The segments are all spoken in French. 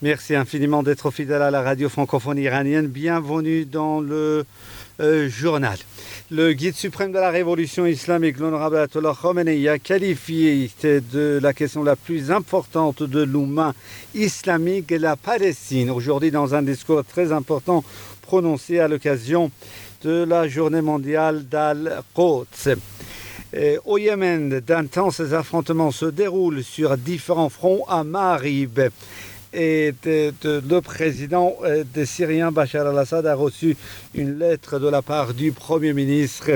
Merci infiniment d'être fidèle à la radio francophone iranienne. Bienvenue dans le journal. Le guide suprême de la révolution islamique, l'honorable Ayatollah Khamenei, a qualifié de la question la plus importante de l'Oumma islamique la Palestine. Aujourd'hui, dans un discours très important prononcé à l'occasion de la journée mondiale d'Al-Quds. Au Yémen, d'intenses affrontements se déroulent sur différents fronts à Ma'arib. Et le président des Syriens, Bachar al-Assad, a reçu une lettre de la part du Premier ministre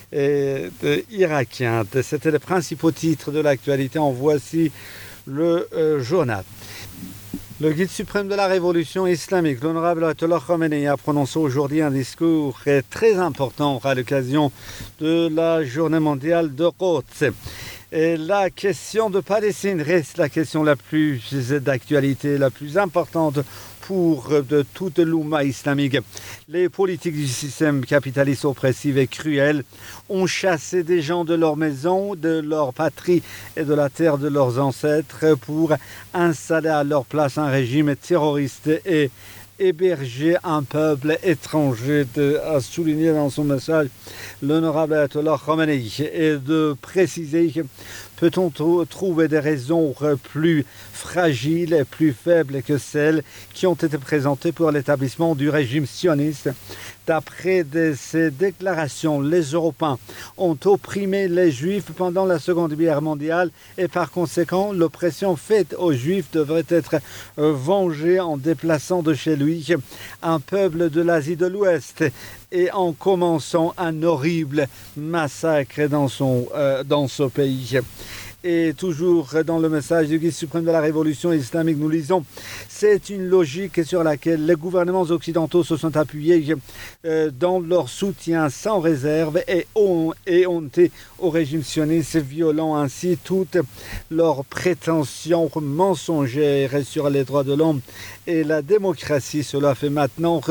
irakien. C'était les principaux titres de l'actualité. En voici le journal. Le guide suprême de la révolution islamique, l'honorable Ayatollah Khamenei, a prononcé aujourd'hui un discours très important à l'occasion de la journée mondiale de Quds. Et la question de Palestine reste la question la plus d'actualité, la plus importante pour toute l'Oumma islamique. Les politiques du système capitaliste oppressif et cruel ont chassé des gens de leur maison, de leur patrie et de la terre de leurs ancêtres pour installer à leur place un régime terroriste et héberger un peuple étranger, a souligné dans son message l'honorable Ayatollah Khamenei, et de préciser que peut-on trouver des raisons plus fragiles et plus faibles que celles qui ont été présentées pour l'établissement du régime sioniste. D'après ces déclarations, les Européens ont opprimé les Juifs pendant la Seconde Guerre mondiale et par conséquent, l'oppression faite aux Juifs devrait être vengée en déplaçant de chez lui un peuple de l'Asie de l'Ouest et en commençant un horrible massacre dans ce pays. Et toujours dans le message du guide suprême de la révolution islamique, nous lisons « C'est une logique sur laquelle les gouvernements occidentaux se sont appuyés dans leur soutien sans réserve et ont été au régime sioniste, violant ainsi toutes leurs prétentions mensongères sur les droits de l'homme et la démocratie. Cela fait maintenant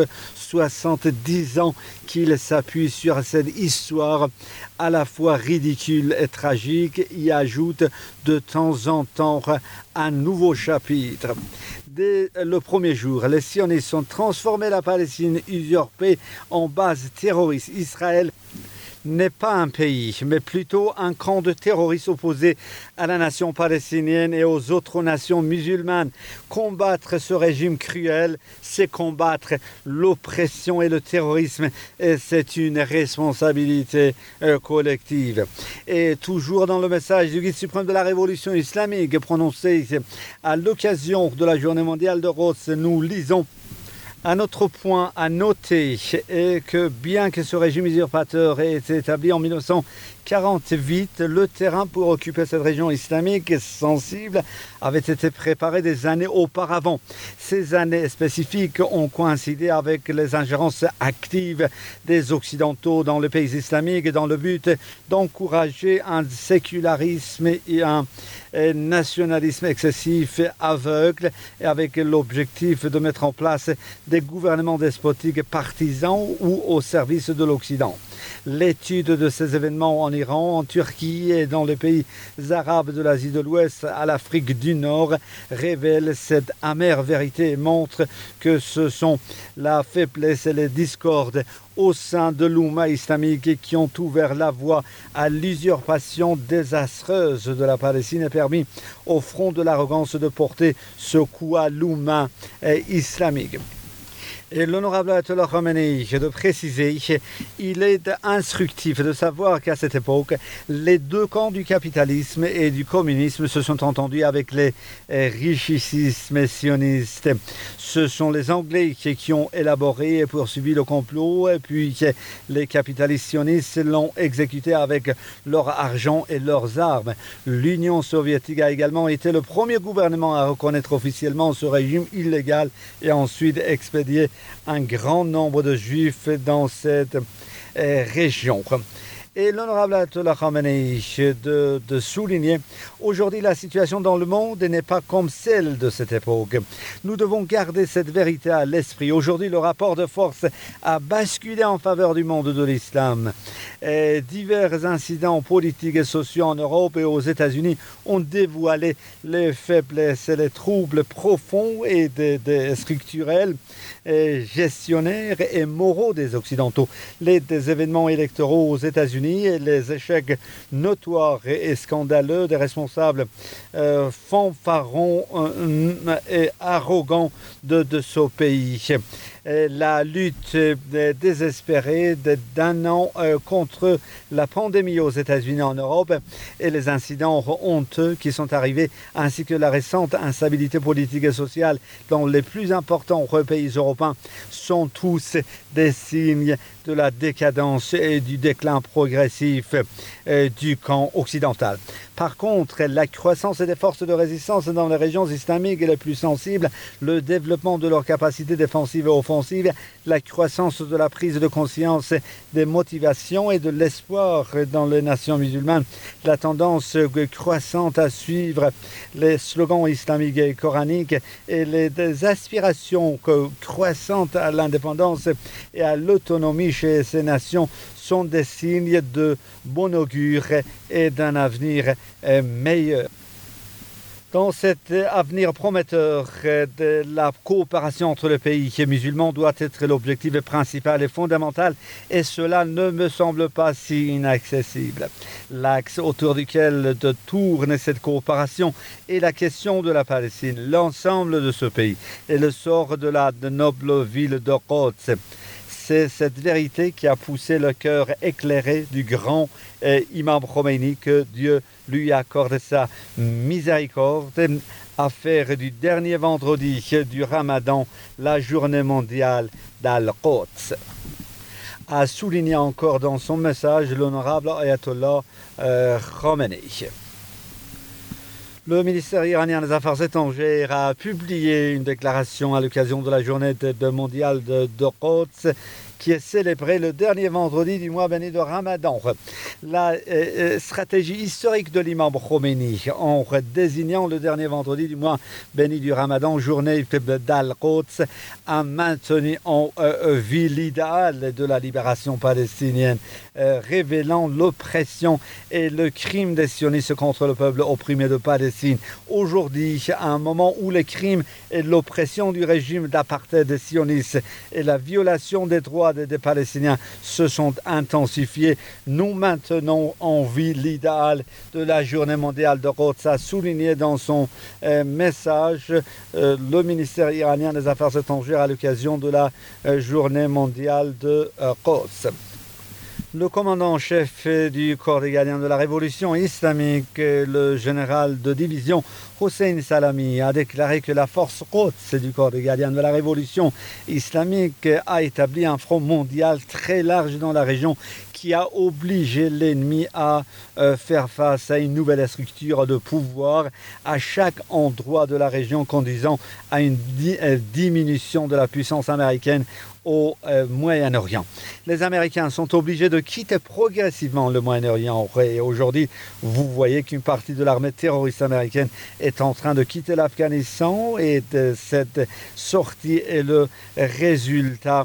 70 ans qu'il s'appuie sur cette histoire à la fois ridicule et tragique, y ajoute de temps en temps un nouveau chapitre. Dès le premier jour, les sionistes ont transformé la Palestine usurpée en base terroriste. Israël n'est pas un pays, mais plutôt un camp de terroristes opposés à la nation palestinienne et aux autres nations musulmanes. Combattre ce régime cruel, c'est combattre l'oppression et le terrorisme, et c'est une responsabilité collective. Et toujours dans le message du guide suprême de la révolution islamique prononcé à l'occasion de la journée mondiale de Quds, nous lisons: un autre point à noter est que bien que ce régime usurpateur ait été établi en 1948, le terrain pour occuper cette région islamique sensible avait été préparé des années auparavant. Ces années spécifiques ont coïncidé avec les ingérences actives des Occidentaux dans le pays islamique dans le but d'encourager un sécularisme et un nationalisme excessif aveugle, et avec l'objectif de mettre en place des gouvernements despotiques partisans ou au service de l'Occident. L'étude de ces événements en Iran, en Turquie et dans les pays arabes de l'Asie de l'Ouest à l'Afrique du Nord révèle cette amère vérité et montre que ce sont la faiblesse et les discordes au sein de l'Oumma islamique qui ont ouvert la voie à l'usurpation désastreuse de la Palestine et permis au front de l'arrogance de porter ce coup à l'Oumma islamique. Et l'honorable Ayatollah Khamenei de préciser qu'il est instructif de savoir qu'à cette époque, les deux camps du capitalisme et du communisme se sont entendus avec les richicismes sionistes. Ce sont les Anglais qui ont élaboré et poursuivi le complot, et puis les capitalistes sionistes l'ont exécuté avec leur argent et leurs armes. L'Union soviétique a également été le premier gouvernement à reconnaître officiellement ce régime illégal et ensuite expédié un grand nombre de juifs dans cette région. Et l'honorable Ayatollah Khamenei de souligner, aujourd'hui la situation dans le monde n'est pas comme celle de cette époque. Nous devons garder cette vérité à l'esprit. Aujourd'hui, le rapport de force a basculé en faveur du monde de l'islam. Divers incidents politiques et sociaux en Europe et aux États-Unis ont dévoilé les faiblesses et les troubles profonds et structurels, gestionnaires et moraux des Occidentaux. Des événements électoraux aux États-Unis et les échecs notoires et scandaleux des responsables fanfarons et arrogants de ce pays. La lutte désespérée d'un an contre la pandémie aux États-Unis et en Europe et les incidents honteux qui sont arrivés, ainsi que la récente instabilité politique et sociale dans les plus importants pays européens, sont tous des signes de la décadence et du déclin progressif du camp occidental. Par contre, la croissance des forces de résistance dans les régions islamiques les plus sensibles, le développement de leurs capacités défensives et offensives, la croissance de la prise de conscience des motivations et de l'espoir dans les nations musulmanes, la tendance croissante à suivre les slogans islamiques et coraniques et les aspirations croissantes à l'indépendance et à l'autonomie chez ces nations sont des signes de bon augure et d'un avenir meilleur. Dans cet avenir prometteur, de la coopération entre les pays musulmans doit être l'objectif principal et fondamental, et cela ne me semble pas si inaccessible. L'axe autour duquel tourne cette coopération est la question de la Palestine, l'ensemble de ce pays, et le sort de la noble ville de Quds. C'est cette vérité qui a poussé le cœur éclairé du grand imam Khomeini, que Dieu lui accorde sa miséricorde, à faire du dernier vendredi du Ramadan la journée mondiale d'Al-Quds. A souligné encore dans son message l'honorable Ayatollah Khamenei. Le ministère iranien des Affaires étrangères a publié une déclaration à l'occasion de la journée mondiale de Quds, qui est célébrée le dernier vendredi du mois béni de Ramadan. La stratégie historique de l'imam Khomeini, en désignant le dernier vendredi du mois béni du Ramadan, journée d'Al-Quds, a maintenu en vie l'idéal de la libération palestinienne, révélant l'oppression et le crime des sionistes contre le peuple opprimé de Palestine. Aujourd'hui, à un moment où les crimes et l'oppression du régime d'apartheid des sionistes et la violation des droits des Palestiniens se sont intensifiés, nous maintenons en vie l'idéal de la journée mondiale de Quds, a souligné dans son message le ministère iranien des Affaires étrangères à l'occasion de la journée mondiale de Quds. Le commandant-chef du corps des gardiens de la révolution islamique, le général de division Hossein Salami, a déclaré que la force Quds du corps des gardiens de la révolution islamique a établi un front mondial très large dans la région, qui a obligé l'ennemi à faire face à une nouvelle structure de pouvoir à chaque endroit de la région, conduisant à une diminution de la puissance américaine au Moyen-Orient. Les Américains sont obligés de quitter progressivement le Moyen-Orient. Et aujourd'hui, vous voyez qu'une partie de l'armée terroriste américaine est en train de quitter l'Afghanistan, et cette sortie est le résultat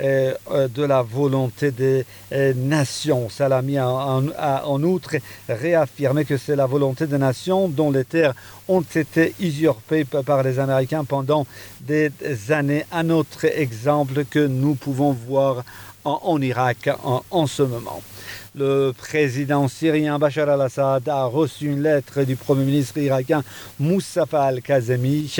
de la volonté des nations. Salami a en outre réaffirmé que c'est la volonté des nations dont les terres ont été usurpées par les Américains pendant des années. Un autre exemple que nous pouvons voir en Irak en ce moment. Le président syrien Bachar al-Assad a reçu une lettre du Premier ministre irakien Mustafa al-Kazemi,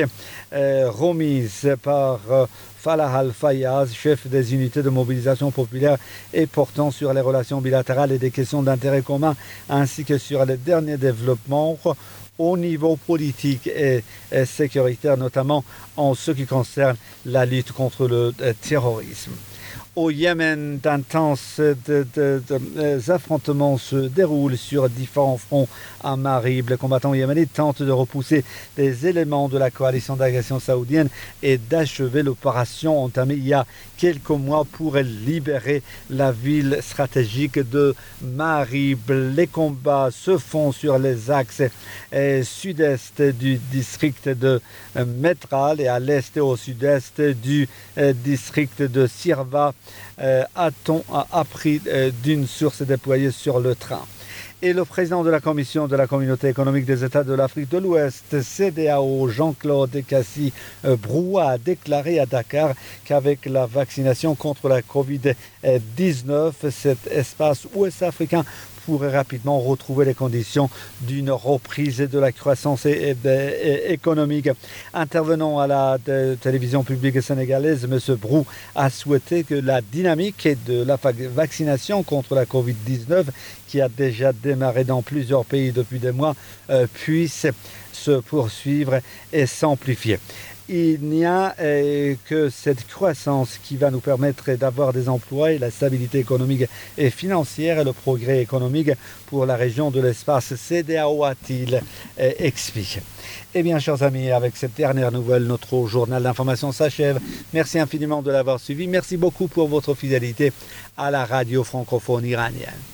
remise par Falah al-Fayyaz, chef des unités de mobilisation populaire, et portant sur les relations bilatérales et des questions d'intérêt commun, ainsi que sur les derniers développements au niveau politique et sécuritaire, notamment en ce qui concerne la lutte contre le terrorisme. Au Yémen, d'intenses affrontements se déroulent sur différents fronts à Marib. Les combattants yéménites tentent de repousser les éléments de la coalition d'agression saoudienne et d'achever l'opération entamée il y a quelques mois pour libérer la ville stratégique de Marib. Les combats se font sur les axes sud-est du district de Metral et à l'est et au sud-est du district de Sirva, a-t-on appris d'une source déployée sur le train. Et le président de la Commission de la Communauté économique des États de l'Afrique de l'Ouest, CEDEAO, Jean-Claude Kassi-Brou, a déclaré à Dakar qu'avec la vaccination contre la Covid-19, cet espace ouest-africain pourrait rapidement retrouver les conditions d'une reprise de la croissance économique. Intervenant à la télévision publique sénégalaise, M. Brou a souhaité que la dynamique de la vaccination contre la Covid-19, qui a déjà démarré dans plusieurs pays depuis des mois, puisse se poursuivre et s'amplifier. Il n'y a que cette croissance qui va nous permettre d'avoir des emplois et la stabilité économique et financière et le progrès économique pour la région de l'espace CEDEAO, a-t-il expliqué. Eh bien, chers amis, avec cette dernière nouvelle, notre journal d'information s'achève. Merci infiniment de l'avoir suivi. Merci beaucoup pour votre fidélité à la radio francophone iranienne.